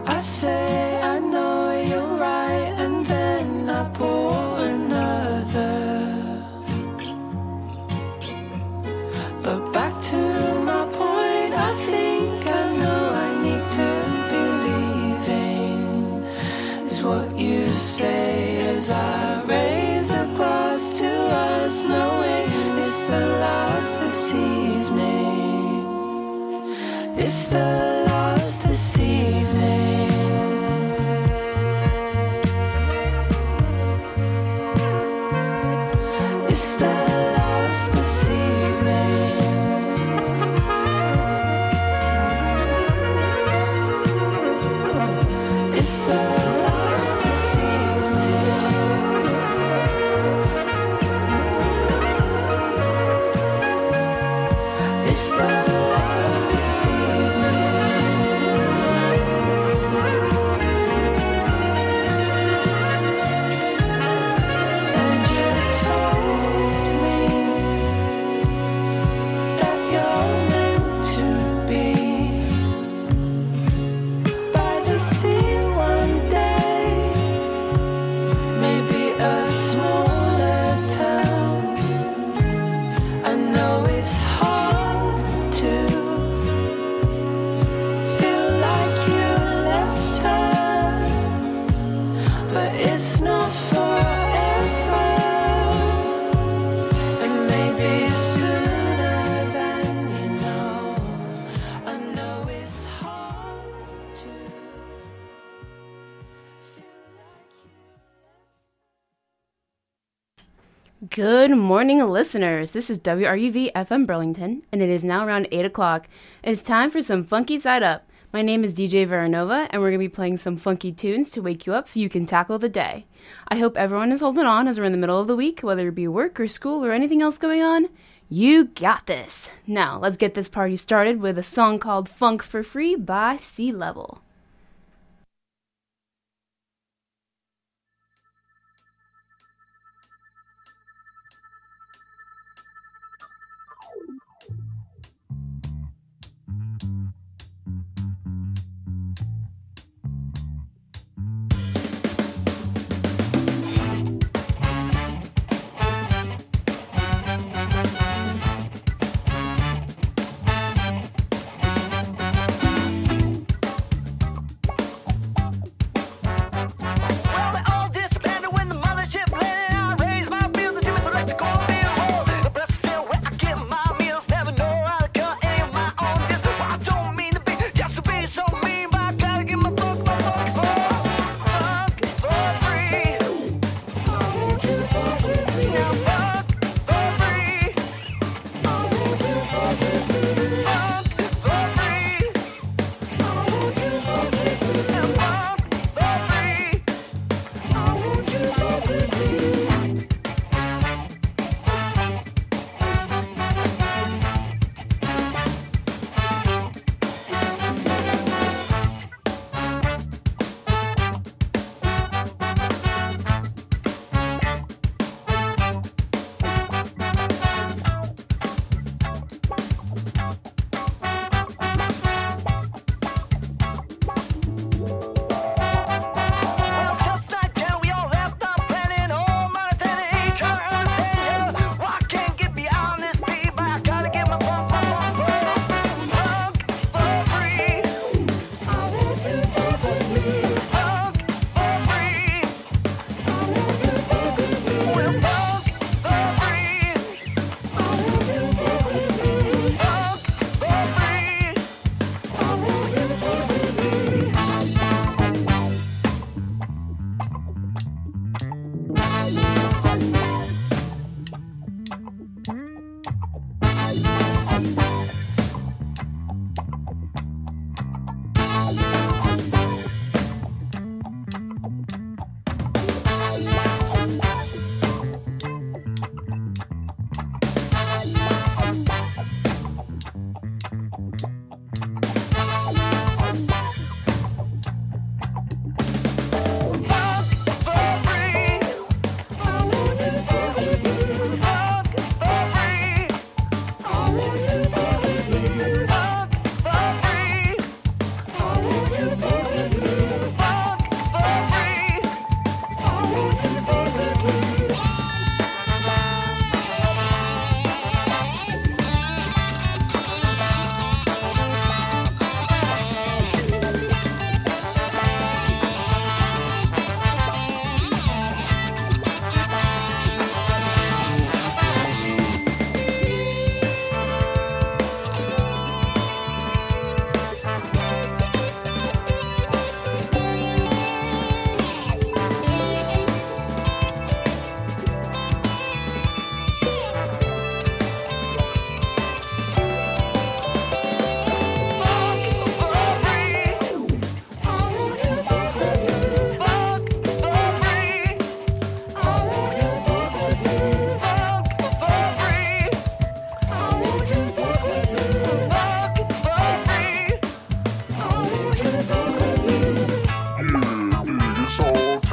I say I know you're right, and then I pull another. But back to my point, I think I know I need to be leaving. Is what you say as I raise a glass to us, knowing it's the last this evening. It's the last this evening. It's the last this evening. It's the last this evening. It's the last this evening. And you told me that you're meant to be by the sea one day, maybe a smaller town. I know it's hard to feel like you left her, but it's not forever, and maybe sooner than you know. I know it's hard to feel like you. Good morning, listeners. This is WRUV FM Burlington, and it is now around 8 o'clock. It's time for some Funky Side Up. My name is DJ Veranova, and we're going to be playing some funky tunes to wake you up so you can tackle the day. I hope everyone is holding on as we're in the middle of the week, whether it be work or school or anything else going on. You got this. Now, let's get this party started with a song called Funk for Free by Sea Level.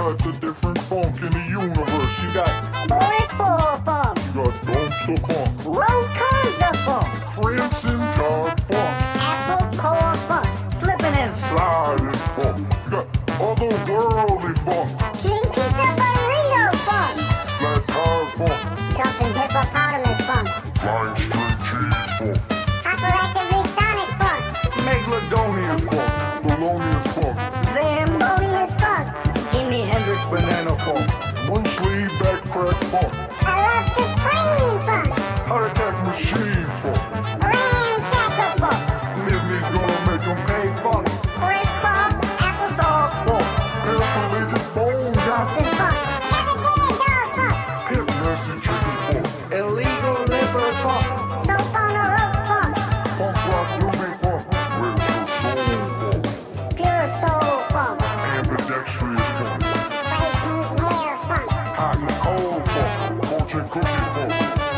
types of different funk in the universe. You got Breakball funk, you got dumpster funk, Rotunza funk, Crimson Tide funk, Apple core funk, slipping and sliding funk. You got otherworldly funk, King Pizza Burrito funk, flat tire funk, jumping hippopotamus funk, flying string cheese funk, hyperactive sonic funk, Megalodonian funk, Thelonious funk, Zambonious funk, Jimi Hendrix banana funk, one sleeve back crack funk, I love Supreme funk, heart attack machine funk, Ramshackle funk, Disney's gonna make 'em pay funk, crisscross applesauce funk, paraplegic bone Johnson funk, Everything dog funk, hip nasty chicken funk, Illegal liver funk. soap on a rope funk, funk rock movie funk, retro soul funk, pure soul funk, ambidextrous funk, breaking hair funk, hot and cold funk, fortune cookie funk,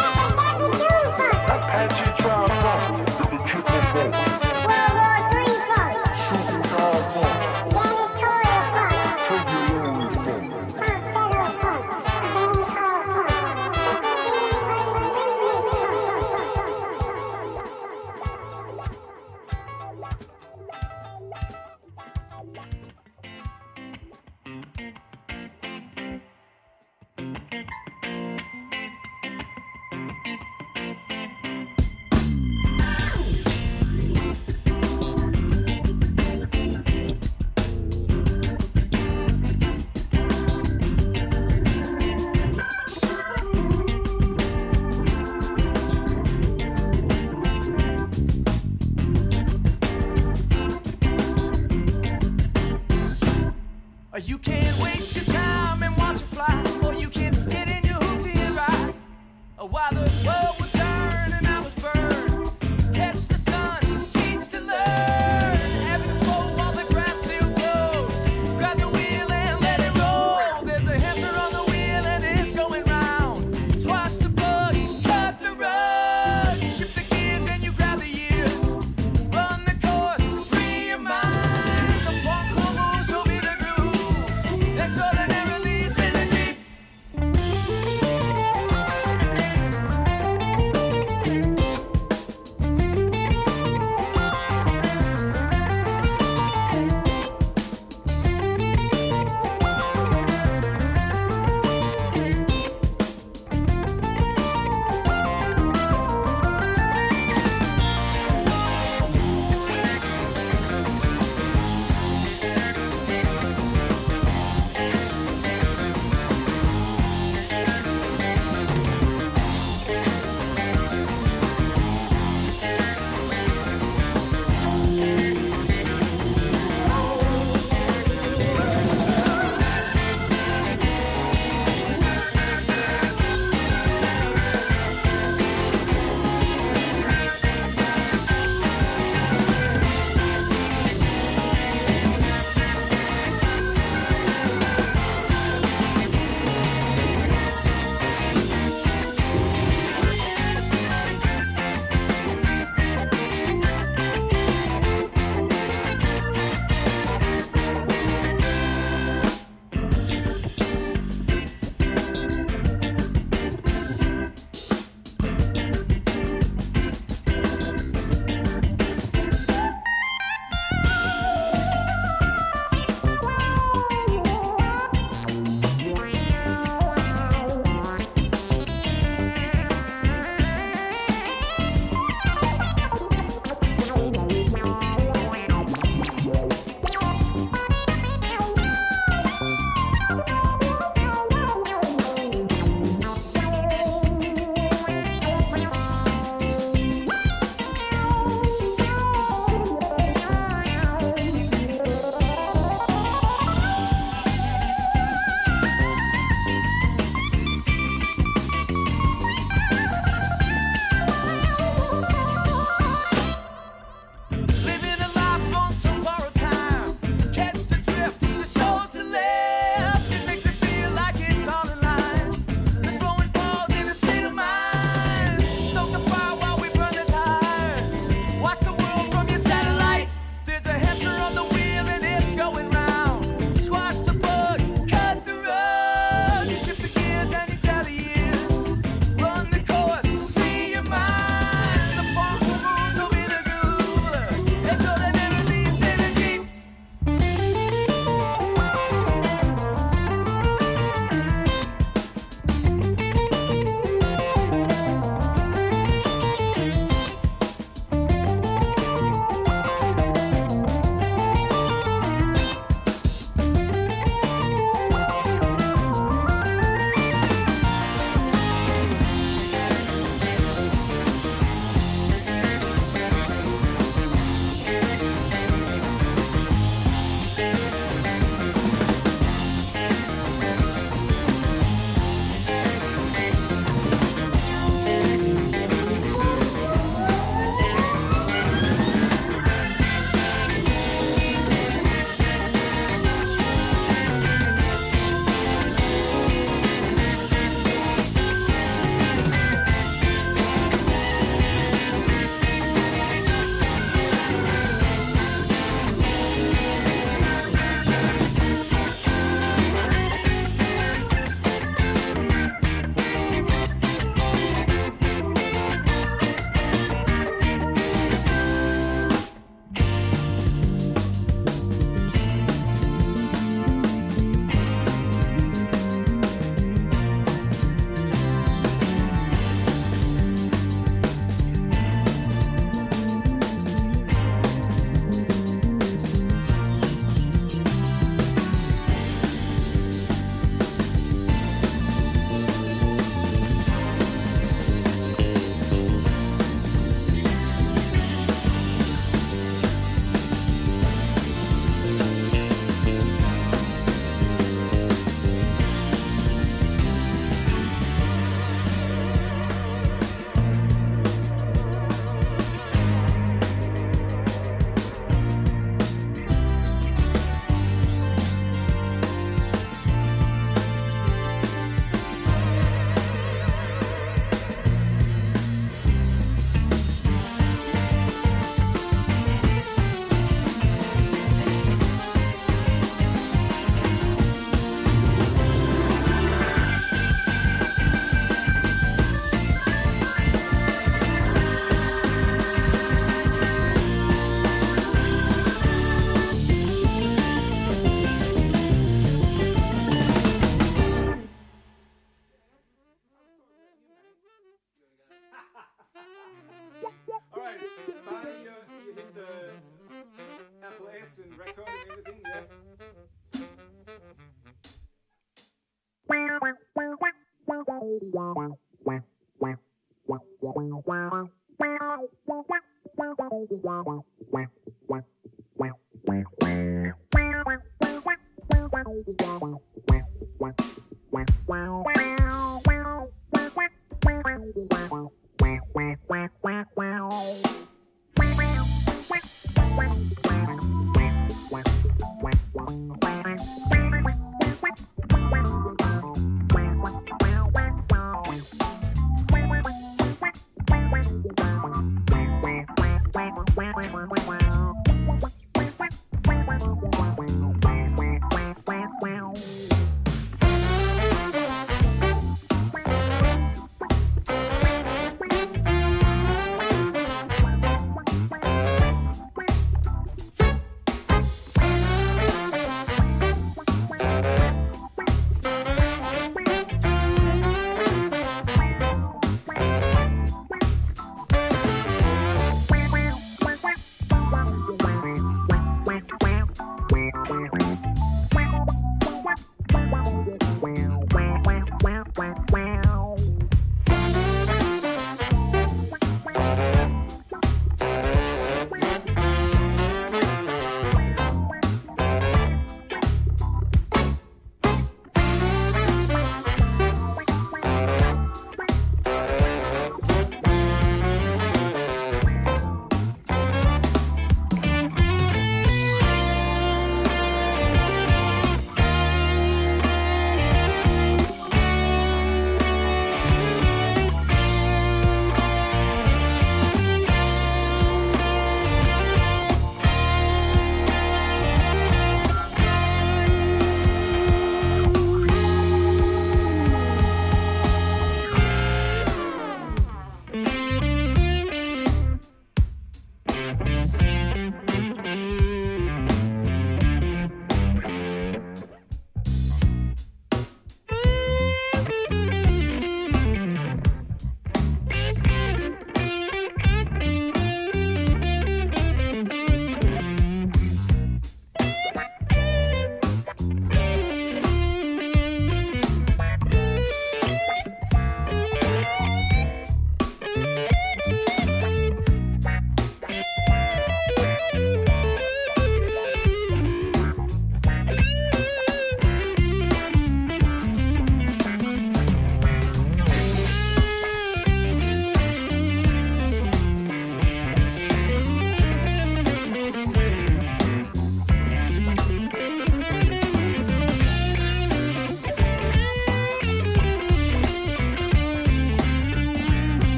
Apache trial funk. double triple funk, World War III funk, shooting star funk, janitorial funk, tubular funk, falsetto funk, green car funk, You can't waste your time and watch it fly, or you can get in your hoopty and ride. While the world will turn and I was burned, catch the sun, teach to learn. Ebb and flow while the grass still grows. Grab the wheel and let it roll. There's a hamster on the wheel and it's going round. Swash the plug, cut the rug. Shift the gears and you grab the years. Run the course, free your mind. The funk will move, so be the groove. Next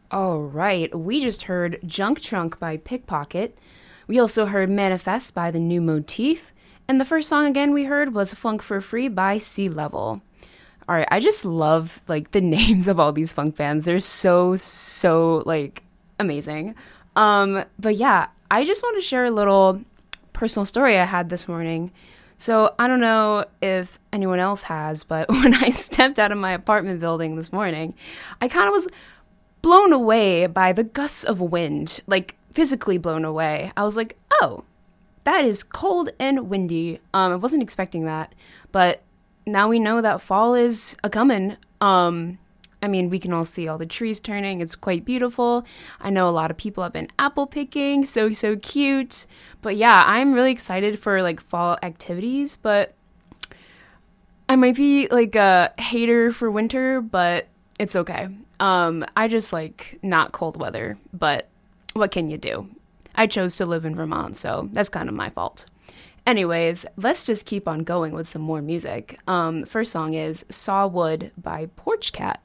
All right, we just heard Junk Trunk by Pickpocket. We also heard Manifest by The New Motif. And the first song again we heard was Funk for Free by Sea Level. All right, I just love like the names of all these funk bands. They're so like amazing. But yeah, I just want to share a little personal story I had this morning. So I don't know if anyone else has, but when I stepped out of my apartment building this morning, I kind of was blown away by the gusts of wind, like physically blown away. I was like, oh, that is cold and windy. I wasn't expecting that, but now we know that fall is a-coming. I mean, we can all see all the trees turning. It's quite beautiful. I know a lot of people have been apple picking. So cute. But yeah, I'm really excited for like fall activities, but I might be like a hater for winter, but it's okay. I just like not cold weather, but what can you do? I chose to live in Vermont, so that's kind of my fault. Anyways, let's just keep on going with some more music. The first song is Saw Wood by Porch Cat.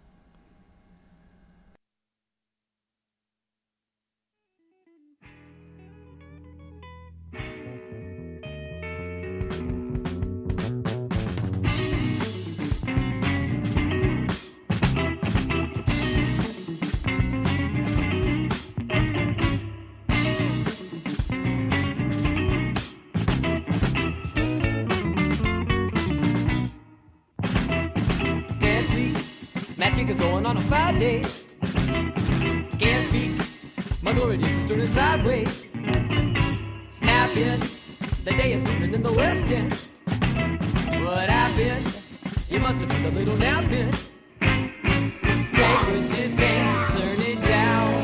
Can't sleep, matching going on 5 days. Can't speak, my glory days is turning sideways. Snapping, the day is moving in the west end. What happened? You must have put a little nap in. Take what you think, turn it down.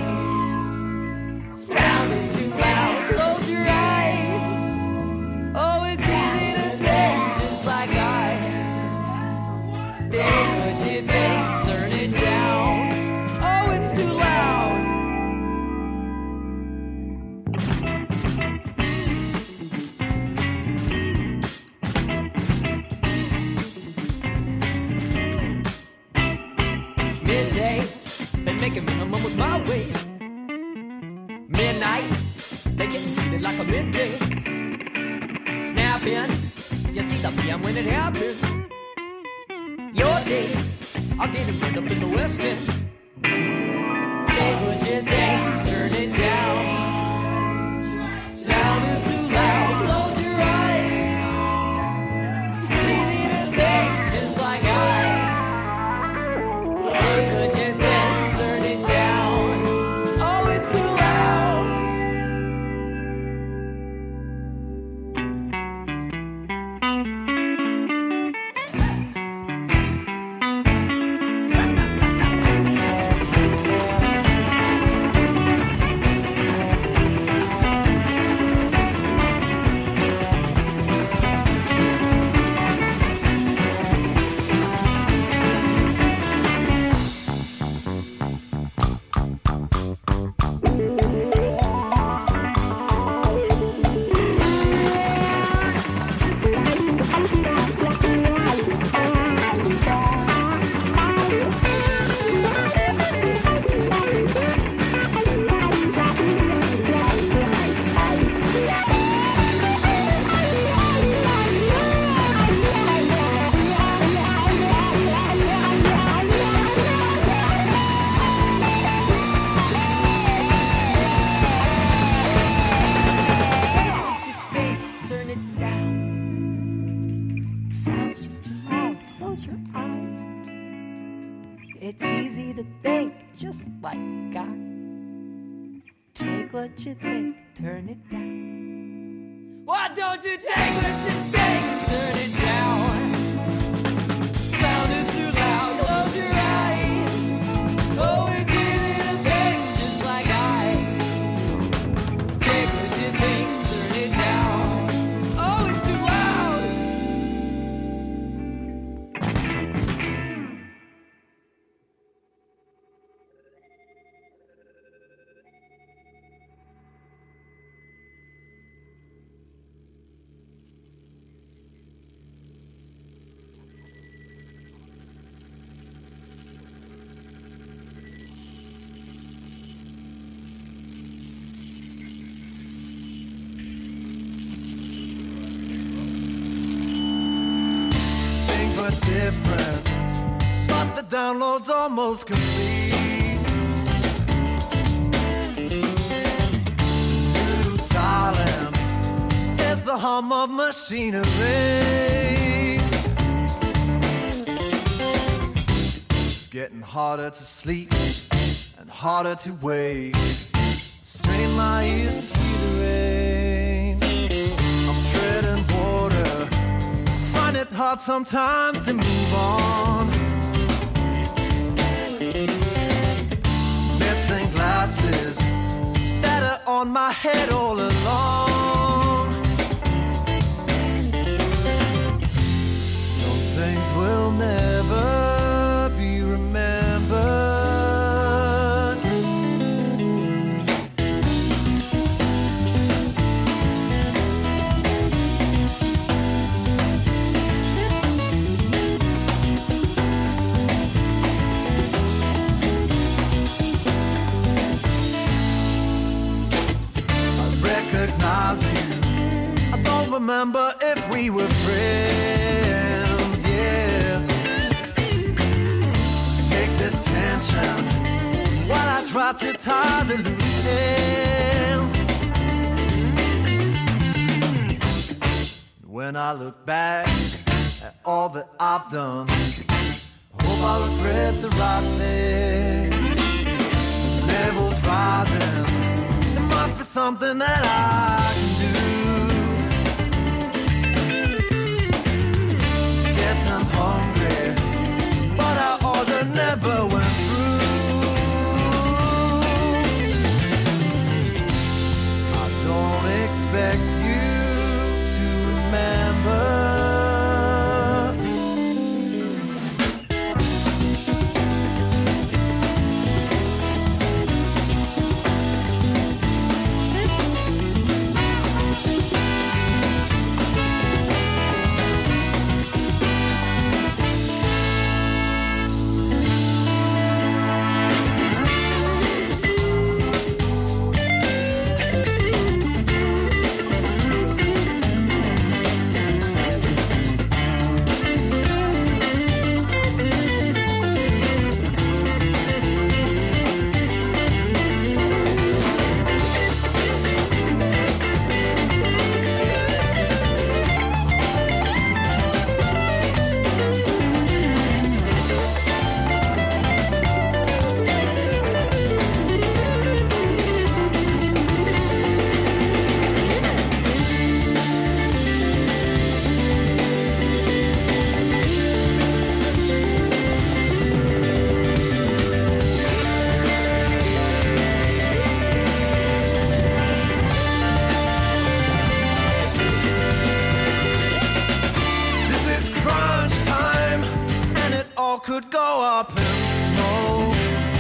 Sound is too loud, close your eyes. Oh, it's easy to think, just like eyes. Take what you think, turn it down. Oh, it's too loud. Midday, been making minimum with my wage. Midnight, they getting treated like a midday. Snapping, you see the PM when it happens. Your days are getting burned up in the West End. Take what you think, turn it down. Sound is too loud, close your eyes. It's easy to think, just like I. Take what you think, turn it down. Oh, it's too loud. Take what you think, turn it down. It sounds just too loud. Close your eyes. It's easy to think, just like I. Take what you think, turn it down. Why don't you take what you think, turn it down? Sound is too loud. Close your eyes. Oh, it's easy to think, just like I. Take what you think, turn it down. Oh, it's too loud. difference, but the download's almost complete. New silence is the hum of machinery. It's getting harder to sleep and harder to wake. Strain my ears to hear the rain. I'm treading water. Find it hard sometimes to move on. Missing glasses that are on my head all along. Some things will never be remembered. I don't remember if we were friends, yeah. Take this tension while I try to tie the loose ends. When I look back at all that I've done, I hope I regret the right things. The level's rising. Must be something that I can do. Getting hungry, but our order never went through. I don't expect you to remember. Could go up in smoke.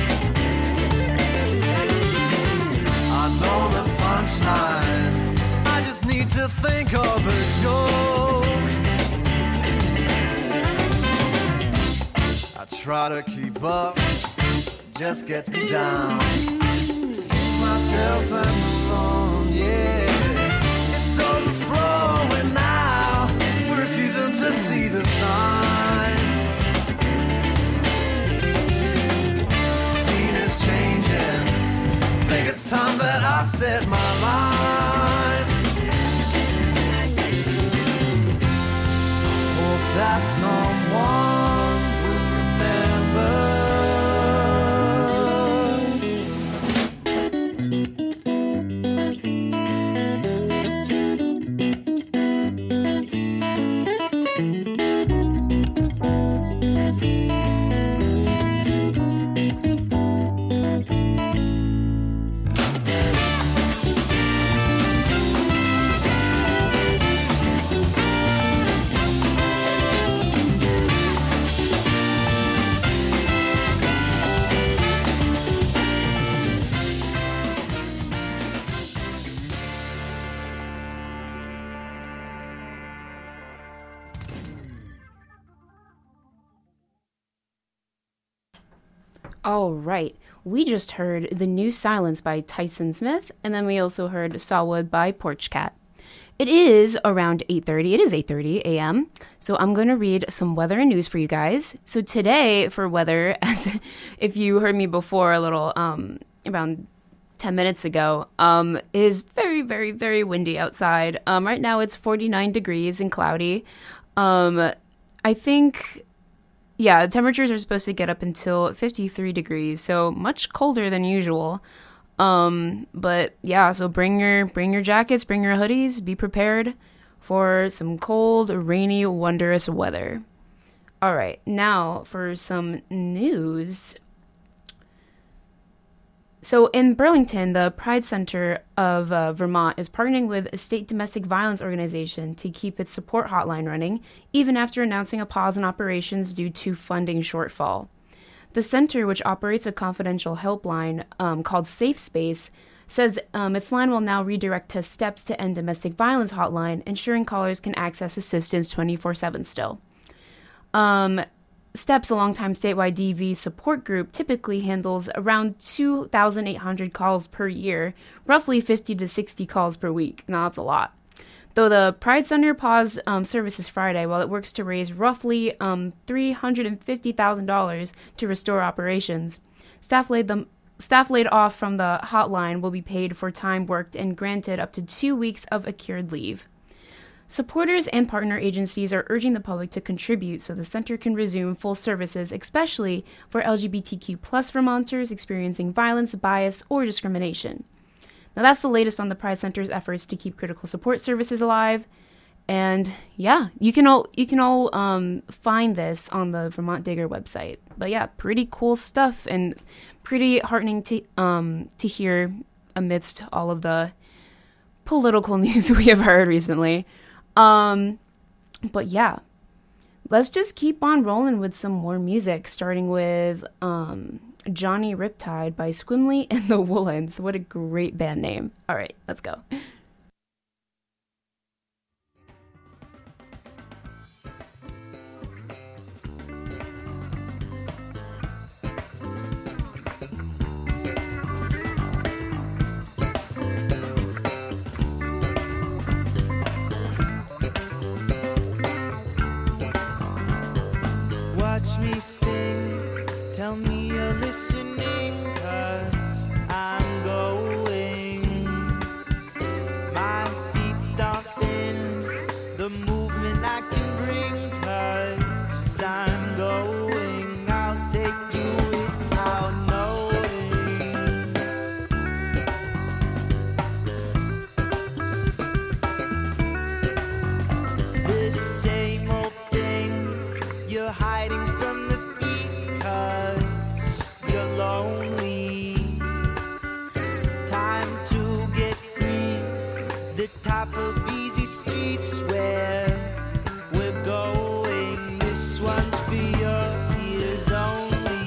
I know the punchline, I just need to think of a joke. I try to keep up, just gets me down. Excuse myself and move on, yeah. It's overflowing now, we're refusing to see the signs. Changing. Think it's time that I set my lines. I hope that someone will remember. All right. We just heard The New Silence by Tyson Smith, and then we also heard Sawwood by Porch Cat. It is around 8:30. It is 8:30 a.m. So I'm going to read some weather and news for you guys. So today for weather, as if you heard me before a little around 10 minutes ago, is very, very, very windy outside. Right now it's 49 degrees and cloudy. I think, yeah, the temperatures are supposed to get up until 53 degrees, so much colder than usual. But yeah, so bring your jackets, bring your hoodies, be prepared for some cold, rainy, wondrous weather. All right, now for some news. So in Burlington, the Pride Center of Vermont is partnering with a state domestic violence organization to keep its support hotline running, even after announcing a pause in operations due to funding shortfall. The center, which operates a confidential helpline called Safe Space, says its line will now redirect to Steps to End Domestic Violence hotline, ensuring callers can access assistance 24/7 still. Steps, a longtime statewide DV support group, typically handles around 2,800 calls per year, roughly 50 to 60 calls per week. Now, that's a lot. Though the Pride Center paused services Friday while it works to raise roughly $350,000 to restore operations. Staff laid off from the hotline will be paid for time worked and granted up to 2 weeks of accrued leave. Supporters and partner agencies are urging the public to contribute so the center can resume full services, especially for LGBTQ+ Vermonters experiencing violence, bias, or discrimination. Now, that's the latest on the Pride Center's efforts to keep critical support services alive. And yeah, you can all find this on the Vermont Digger website. But yeah, pretty cool stuff and pretty heartening to hear amidst all of the political news we have heard recently. But yeah, let's just keep on rolling with some more music, starting with Johnny Riptide by Squimley and the Woolens. What a great band name. All right, let's go. Watch me sing, tell me you're listening, 'cause I'm going. My feet stomping, the movement I can bring, 'cause I'm going. I'll take you without knowing. This same old thing you're hiding from the beat, 'cause you're lonely. Time to get free. The top of easy streets where we're going. This one's for your ears only.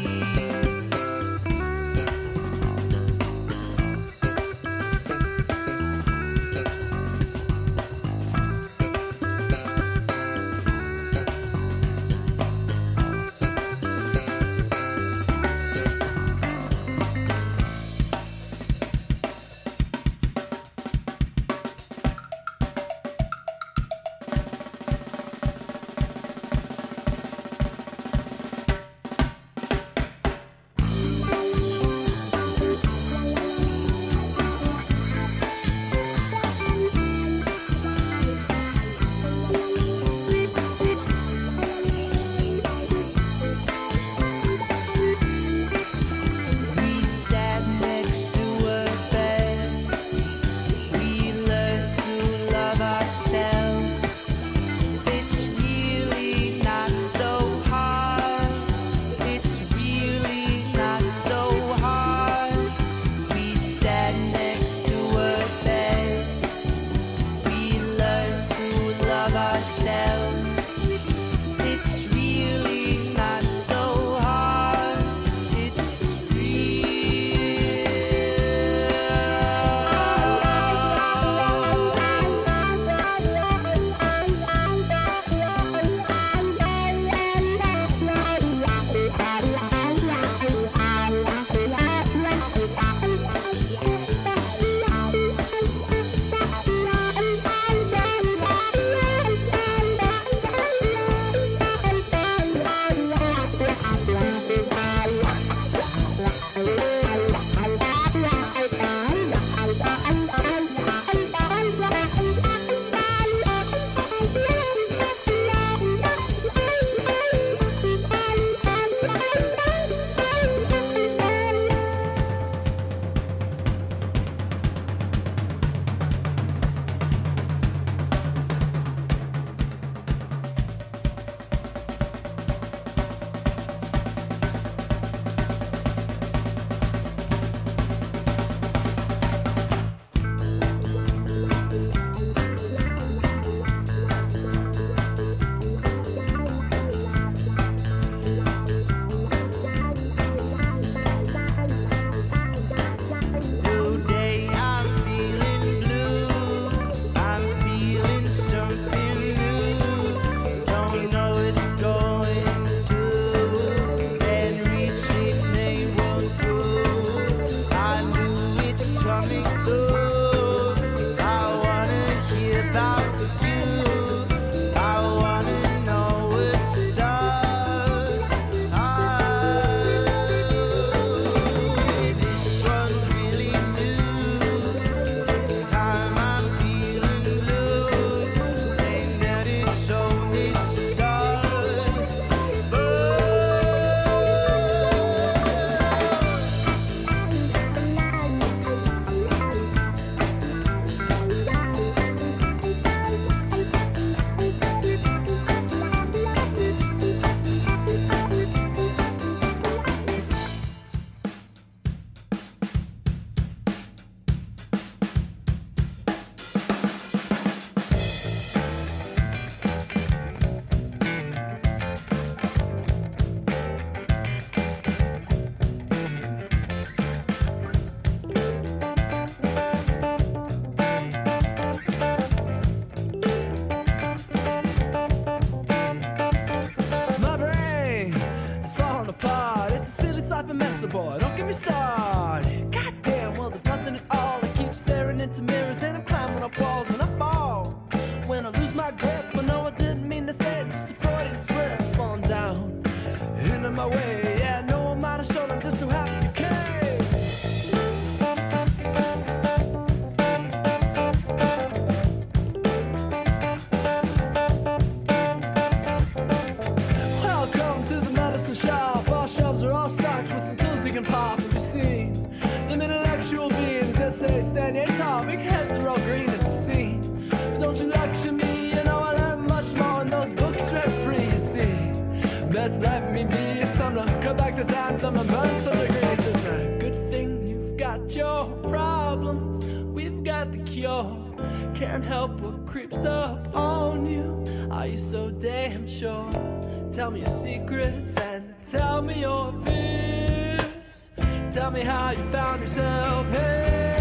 running through. I wanna hear about the view. I wanna know what's up. This one's really new. This time I'm feeling blue. Ain't that it's only sun. My brain is falling apart. It's a silly sloppy mess, boy. Don't get me started. Goddamn, well, there's nothing at all. I keep staring into mirrors and I'm climbing up walls and I fall. When I lose my grip, I know I didn't mean to say it, just a Freudian slip on down into my way. Yeah, no amount of shown, I'm just so happy you came. Welcome to the medicine shop. Our shelves are all stocked with some pills you can pop. Have you seen them intellectual beings as they stand yay tall? Big heads are all green as you've seen. But don't you lecture me, you know I learn much more in those books rent free, you see. Best let me be, it's time to cut back this anthem and burn some degrees. It's a good thing you've got your problems, we've got the cure. Can't help what creeps up on you. Are you so damn sure? Tell me your secrets and tell me your fears. Tell me how you found yourself here.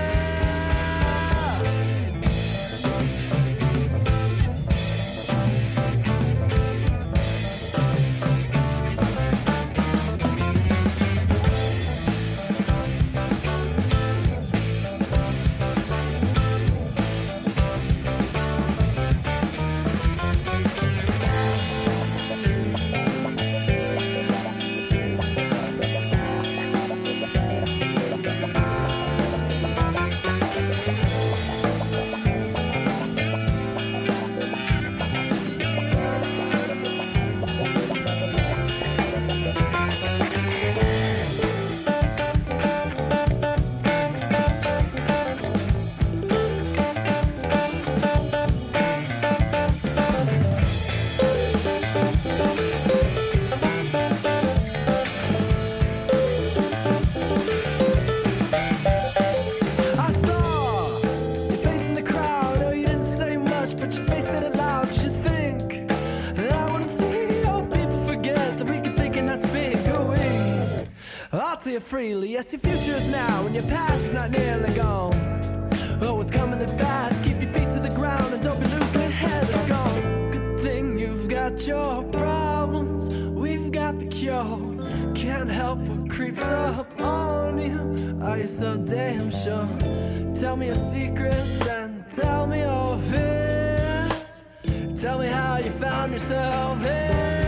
I'll tell you freely, yes, your future is now and your past is not nearly gone. Oh, it's coming in fast, keep your feet to the ground and don't be losing your head, it's gone. Good thing you've got your problems, we've got the cure. Can't help what creeps up on you, are you so damn sure? Tell me your secrets and tell me your fears. Tell me how you found yourself here.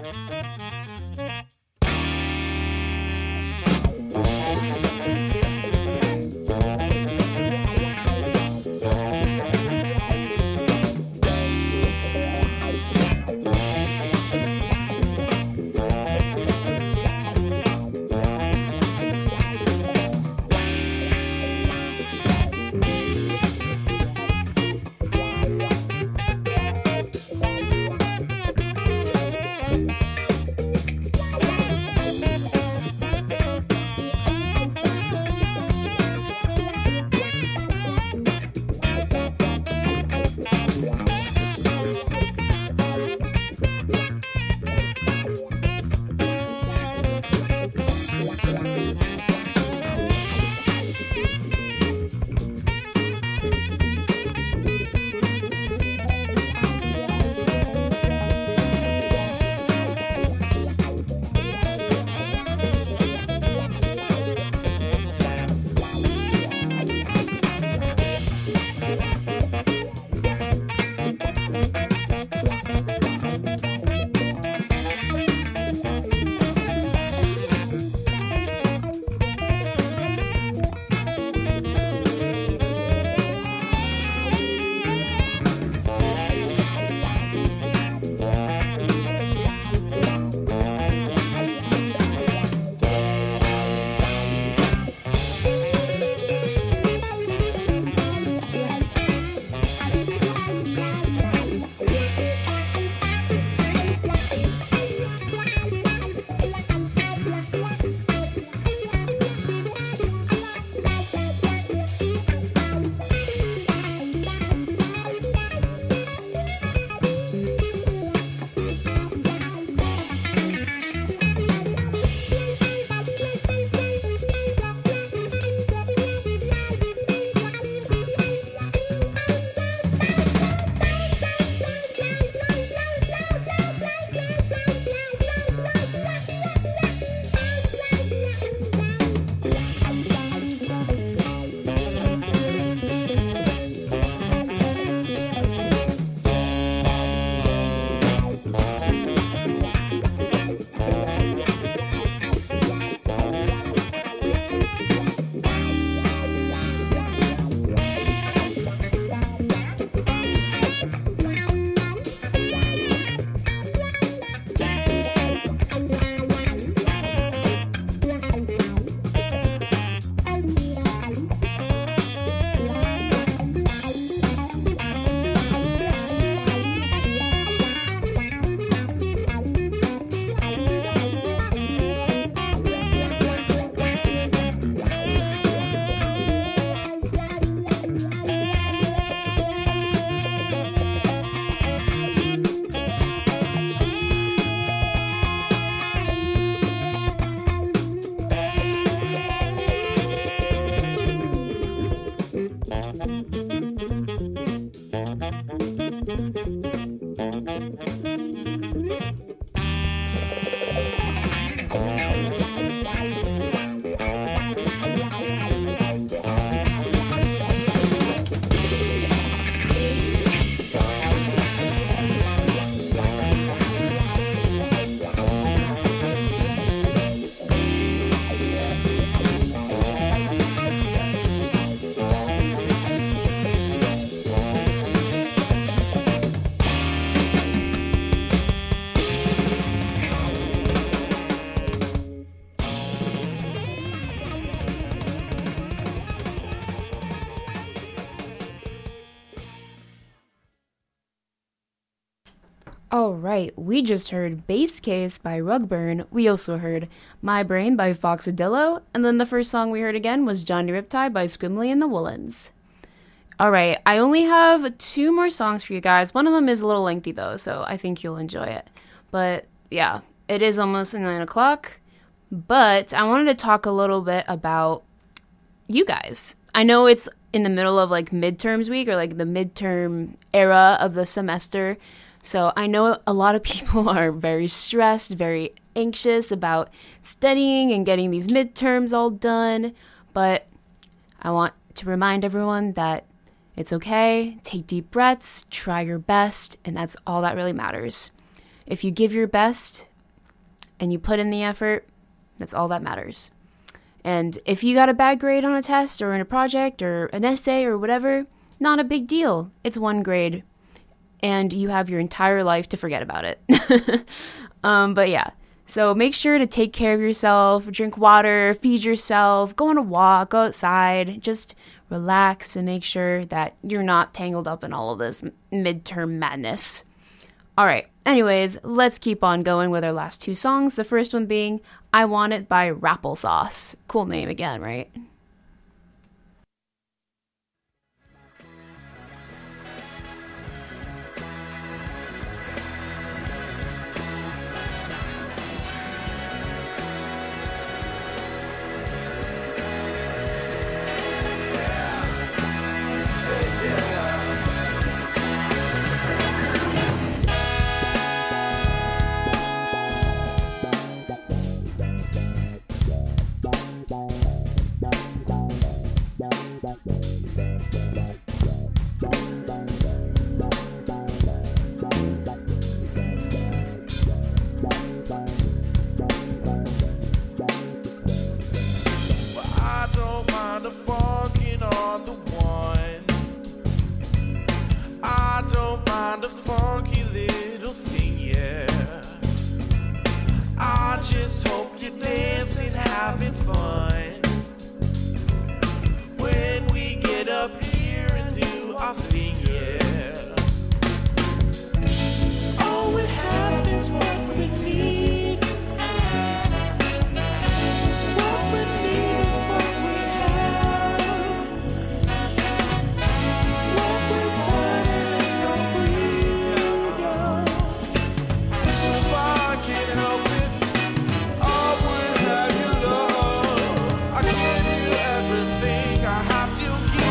Alright, we just heard Bass Case by Rugburn. We also heard My Brain by Foxadillo. And then the first song we heard again was Johnny Riptide by Squimley and the Woolens. Alright, I only have 2 more songs for you guys. One of them is a little lengthy though, so I think you'll enjoy it. But yeah, it is almost 9 o'clock. But I wanted to talk a little bit about you guys. I know it's in the middle of like midterms week or like the midterm era of the semester. So I know a lot of people are very stressed, very anxious about studying and getting these midterms all done. But I want to remind everyone that it's okay. Take deep breaths, try your best, and that's all that really matters. If you give your best, and you put in the effort, that's all that matters. And if you got a bad grade on a test or in a project or an essay or whatever, not a big deal. It's 1 grade, and you have your entire life to forget about it. But yeah, so make sure to take care of yourself, drink water, feed yourself, go on a walk, go outside, just relax and make sure that you're not tangled up in all of this midterm madness. All right, anyways, let's keep on going with our last 2 songs. The first one being I Want It by Rapplesauce. Cool name again, right? I don't mind a funkin' on the one. I don't mind a funky little thing, yeah. I just hope you're dancing, having fun. When we get up here and do our thing, yeah. All we have is what we need. What we need is what we have. What we want is what we need. If I can help it, I would have your love. I give you everything I have to give.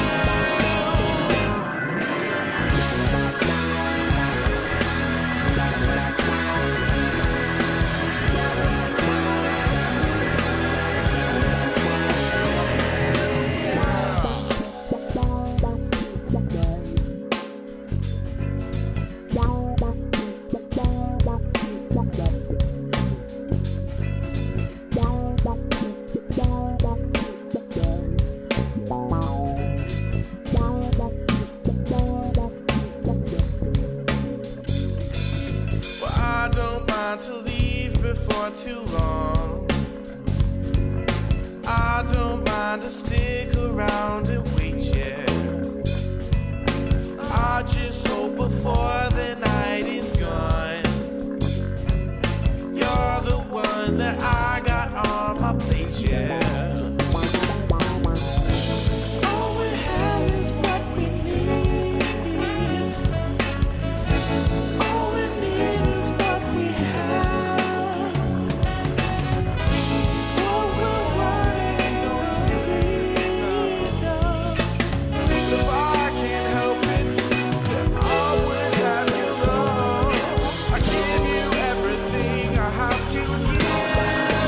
Well, I don't mind to leave before too long. I don't mind to stick around and wait, yeah. I just hope before the night is gone, you're the one that I got on my plate, yeah. All we have is what we need. All we need is what we have. What we're wanting and what we need. If I can help it, then I would have your love. I give you everything I have to give.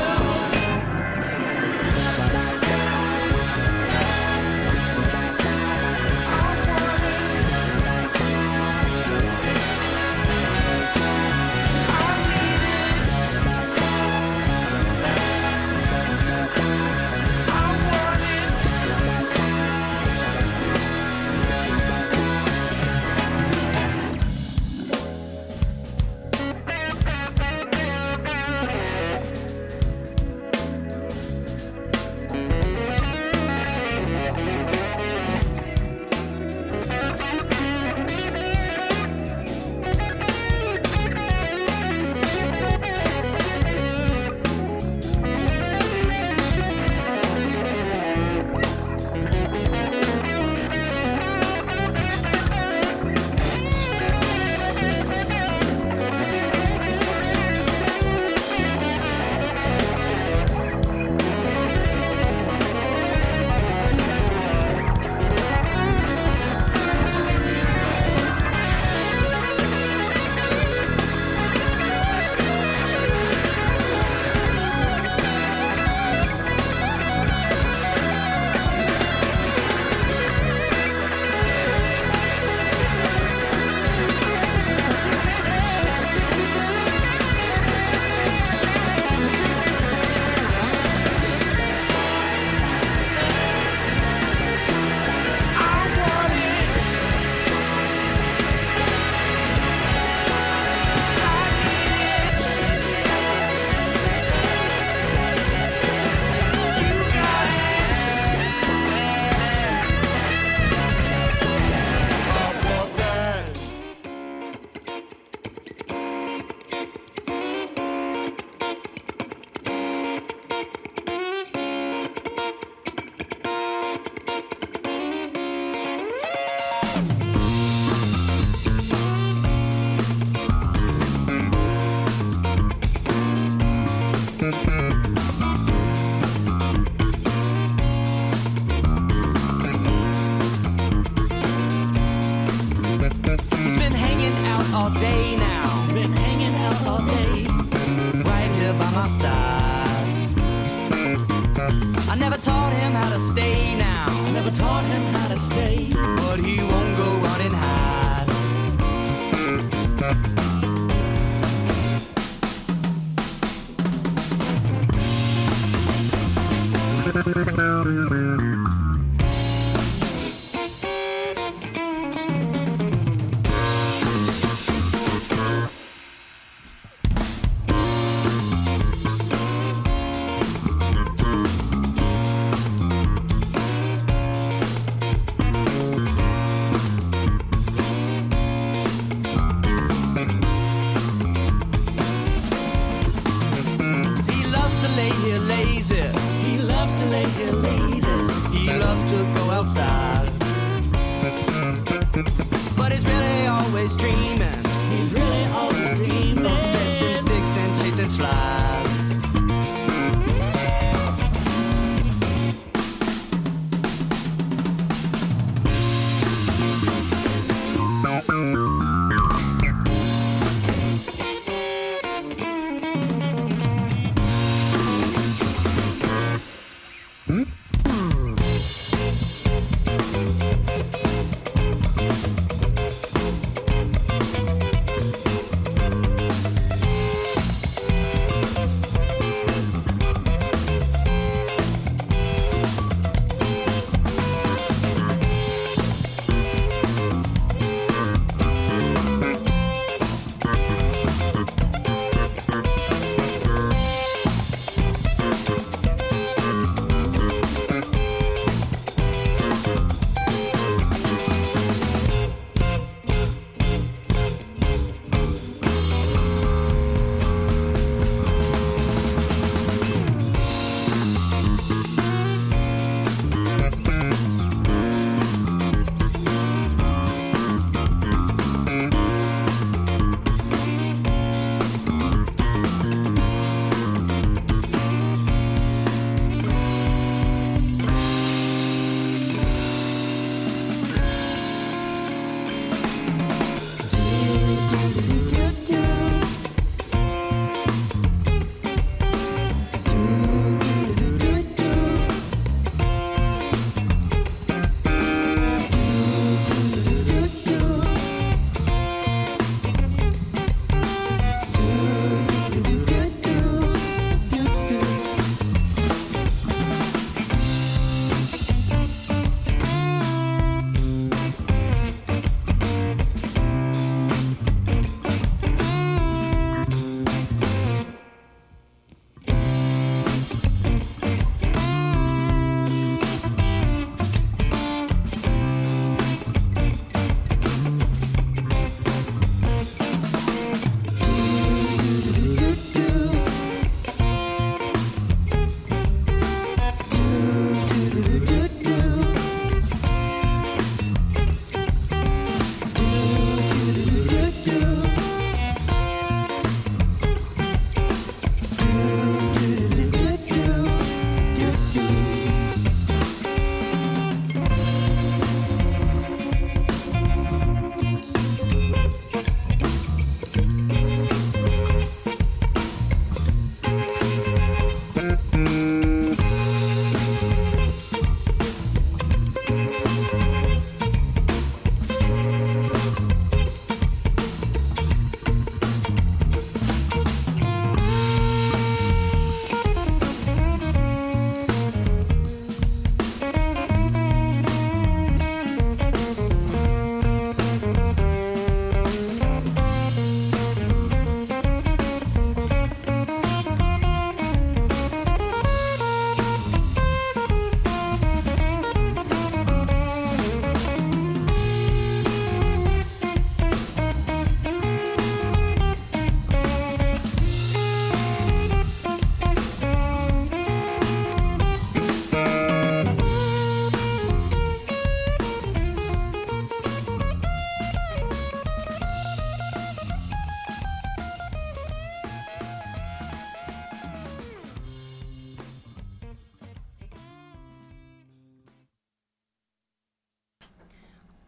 He's been hanging out all day now. He's been hanging out all day. Right here by my side. I never taught him how to stay now. I never taught him how to stay. But he won't go run and hide. He loves to lay here lazy. He loves to lay here lazy. He loves to go outside. But he's really always dreaming. He's really always dreaming. Of fetching sticks and chasing flies.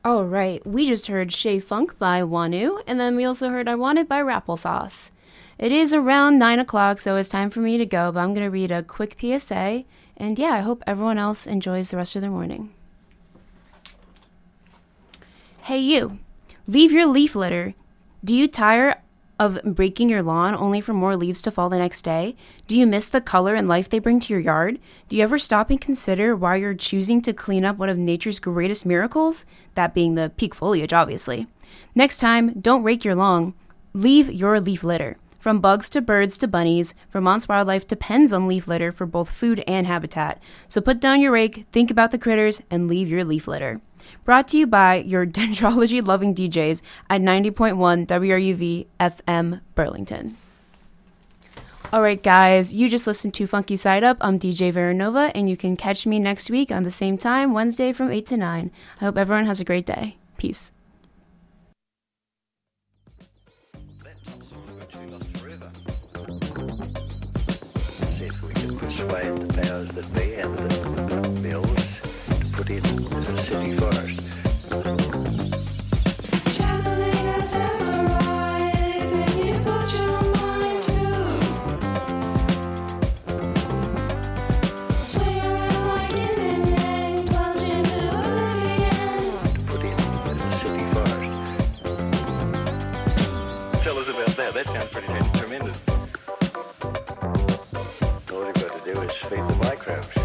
All right, we just heard Shay Funk by Wanu, and then we also heard I Want It by Rapplesauce. It is around 9 o'clock, so it's time for me to go, but I'm going to read a quick PSA, and yeah, I hope everyone else enjoys the rest of their morning. Hey you, leave your leaf litter. Do you tire of breaking your lawn only for more leaves to fall the next day? Do you miss the color and life they bring to your yard? Do you ever stop and consider why you're choosing to clean up one of nature's greatest miracles? That being the peak foliage, obviously. Next time, don't rake your lawn. Leave your leaf litter. From bugs to birds to bunnies, Vermont's wildlife depends on leaf litter for both food and habitat. So put down your rake, think about the critters, and leave your leaf litter. Brought to you by your dendrology-loving DJs at 90.1 WRUV FM Burlington. All right, guys, you just listened to Funky Side Up. I'm DJ Veranova, and you can catch me next week on the same time, Wednesday from 8 to 9. I hope everyone has a great day. Peace. See if we can persuade the powers that be and the mills to put in the city forest. Traveling a samurai, anything you put your mind to. Swing around like yin and yang, plunge into oblivion. To put in the city forest. Tell us about that. That sounds pretty tremendous. All you've got to do is feed the microbes.